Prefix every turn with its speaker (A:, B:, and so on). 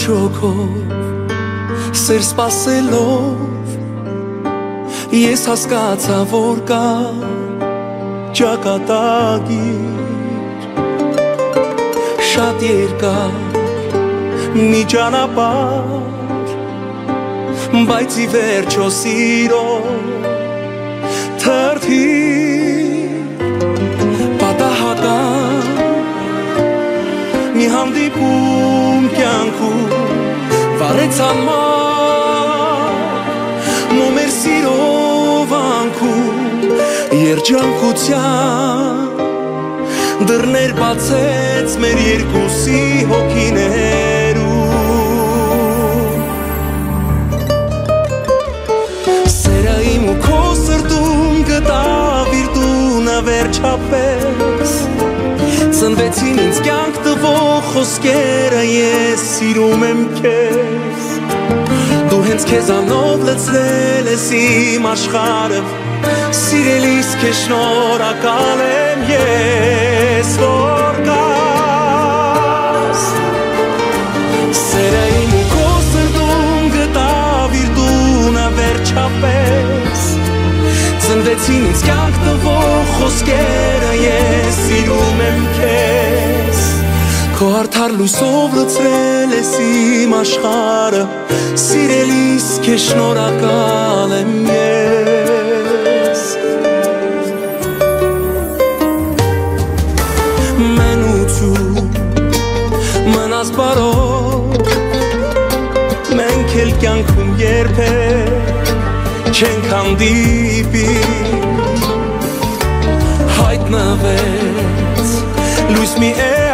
A: շոքով սեր սպասելով ես հասկացա որ կա ճակատագիր շատ երկար մի ճանապարհ բայց ի վերջո սիրո թրթիր պատահական մի հանդիպում կյանքում վառեցան մոմեր սիրով անքում երջանկության դռներ բացեց մեր երկուսի հոգիներում սերը իմ ու քո սրտում գտավ իր տունը վերջապես ծնվեցին ինձ կյանք տվող խոսքերը ես սիրում եմ քեզ դու հենց քեզանով լցրել ես իմ աշխարհը սիրելիս քեզ շնորհակալ եմ ես որ կաս սերը իմ ու քո սրտում գտավ իր տունը վերջապես ծնվեցին ինձ կյանք տվող խոսքերը ես սիրում եմ քեզ քո արդար լույսով լցրել ես իմ աշխարհը սիրելիս քեզ շնորհակալ եմ ես մենություն մնաս բարով մենք էլ կյանքում երբեք չենք հանդիպի հայտնվեց լույս մի